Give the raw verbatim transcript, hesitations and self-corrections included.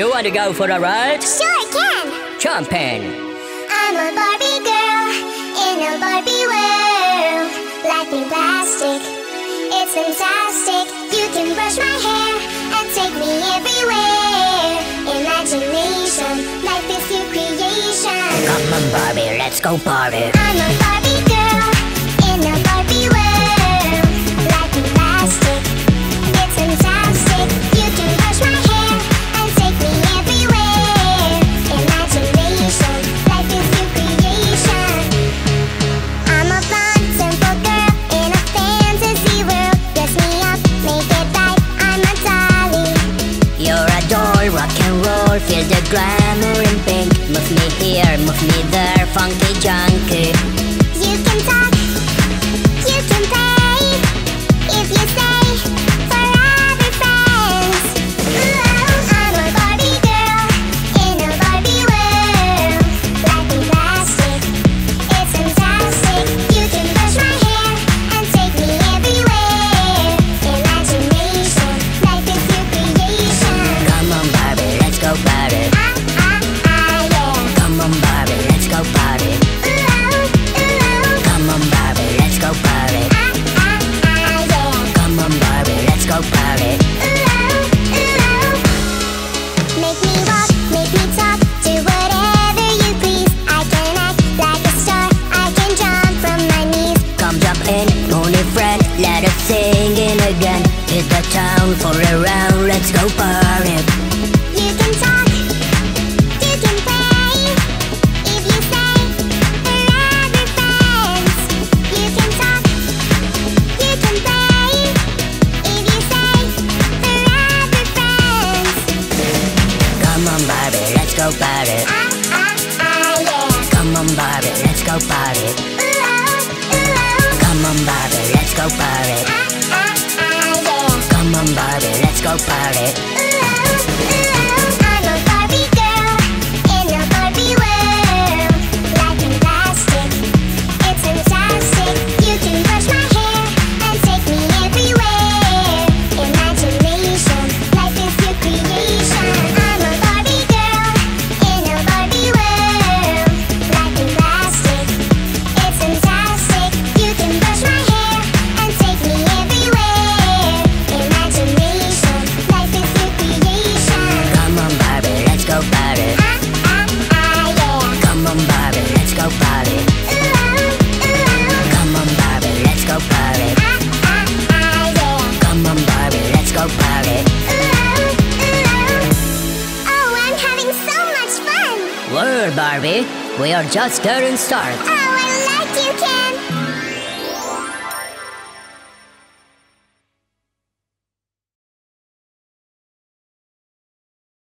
You want to go for a ride? Sure can. Jump in. I'm a Barbie girl in a Barbie world. Life in plastic, it's fantastic. You can brush my hair and take me everywhere. Imagination, life is your creation. Come on, Barbie, let's go party. I'm a Barbie girl in a Barbie world. Life in plastic, it's fantastic. You can brush my hair and take me everywhere. Imagination, life is your creation. I'm a blonde, simple girl in a fantasy world. Dress me up, make it right, I'm a dolly. You're a doll, rock and roll, feel the glamour in pink. Move me here, move me there, funky junkie. You can talk, you can play, if you stay forever friends. Ooh, I'm a Barbie girl in a Barbie world. Life in plastic, it's fantastic. You can brush my hair and take me everywhere. Imagination, life is your creation. Come on, Barbie, let's go party. Ah, ah, ah, yeah. Come on, Barbie, let's go party. Ooh, ooh, Come on, Barbie, let's go party. ah, ah, ah, yeah. Come on, Barbie, let's go party. Make me walk, make me talk, do whatever you please. I can act like a star, I can jump from my knees. Come jump in, pony friend, let us sing in again. Hit the town for a round, let's go party. You can talk, you can play, if you say forever friends. You can talk, you can play, if you say forever friends. Come on, Barbie, let's go party. Ah, ah, ah, yeah. Come on, Barbie, let's go party. Ooh, ooh, Come on, Barbie, let's go party. ah, ah, ah, yeah. Come on, Barbie, let's go party. I'm a Barbie girl in a Barbie world. Life in plastic, it's fantastic. You can brush my hair and take me everywhere. Imagination, life is your creation. I'm a Barbie girl in a Barbie world. Life in plastic, it's fantastic. You can brush my hair and take me everywhere. Imagination, life is your creation. Come on, Barbie, let's go party. Ah, ah, ah, yeah. Come on, Barbie, let's go party. Ooh, ooh, Come on, Barbie, let's go party. ah, ah, ah, yeah. Come on, Barbie, let's go party. Ooh, ooh. Oh, I'm having so much fun. Word, Barbie, we are just getting started. Oh,